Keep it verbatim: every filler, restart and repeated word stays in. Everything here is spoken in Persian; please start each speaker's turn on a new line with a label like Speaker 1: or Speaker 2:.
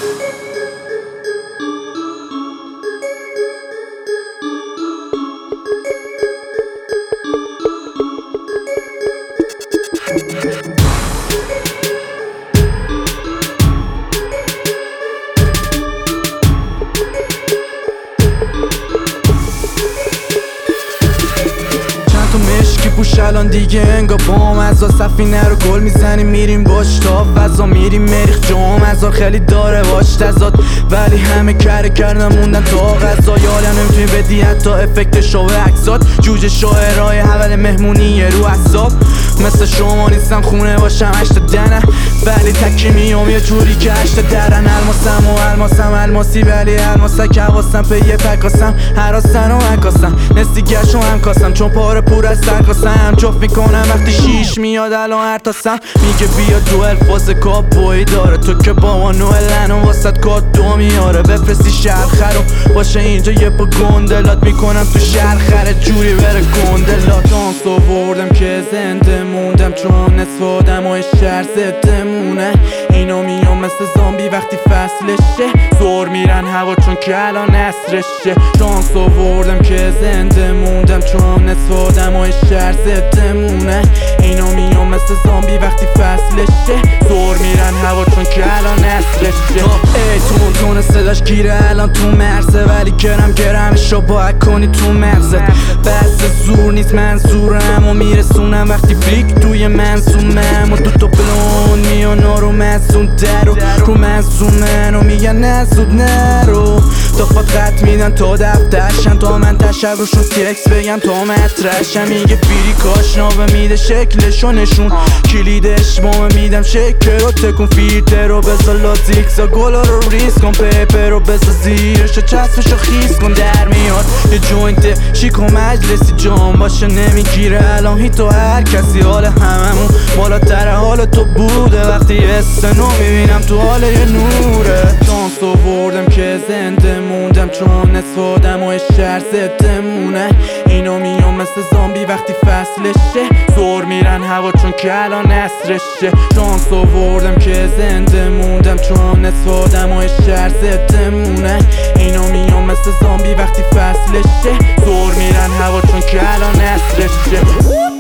Speaker 1: پوش الان دیگه انگا بام ازا سفینه رو گل میزنیم میریم باش تا فضا میریم مریخ جام ازا خیلی داره باش تزاد ولی همه کره کردن موندن تا غذا یالا نمیتونی بدی حتی افکت شو عکسات جوجه شاعرای اول مهمونی رو حساب مثل شما نیستم خونه باشم هشت دنه ولی تکی میام یه جوری که هشت درن الماسم و الماسم الماسی ولی الماسک حواسم به یه پکاسم حراسن و عکاسم نستی گشت و هم کاسم چون پاره پور از سرکاسم جفت میکنم وقتی شیش میاد الان هر تاسم میگه بیا دو الفاظ کابوی داره تو که با ما نوئلن و واسد کاد دو میاره بفرستی شرخه رو باشه اینجا یه پا گندلات میکنم تو شرخره جوری بره گندلات دانس آوردم که زنده موندم چون نصف آدمای شهر زده مونه اینا میام مثل زامبی وقتی فصلشه زور میرن هوا چون که الان نصرشه شانس آوردم که زنده موندم چون نصف آدمای شهر زده مونه اینا میام مثل زامبی وقتی فصلشه زور میرن هوا چون که الان نصرشه ای تون تون صداش گیره الان تو مرزه ولی گرم گرمشو باید کنی تو مغزت بس زور نیست منظورم و میرسونم وقتی فریک توی منظومم و دوتا بلون میان رو مزون درو رو منظومن و میگن نزود نرو تا فقط میدن تا دفترشن تا من تشبهشون تکس بگم تا مطرشم میگه فیری کاشنابه میده شکلشو نشون کلیدش بامه میدم شکل رو تکون فیلتر رو بذار لازیکزا گلا رو ریز کن پیپر رو بذار زیرشو چسبشو خیز کن در میاد یه جوینت شیک و مجلسی جام باشه نمیگیره الان هی تو هر کسی حال هممون بالاتر حال تو بوده وقتی استنو میبینم تو حال یه نوره دانس آوردم که زنده موندم چون نصف آدمای شهر زده مونه اینا میام مثل زامبی وقتی فصلشه زور میرن هوا چون که الان نصرشه شانس آوردم که زنده موندم چون نصف آدمای شهر زده مونه اینا میام مثل زامبی وقتی فصلشه زور میرن هوا چون که الان نصرشه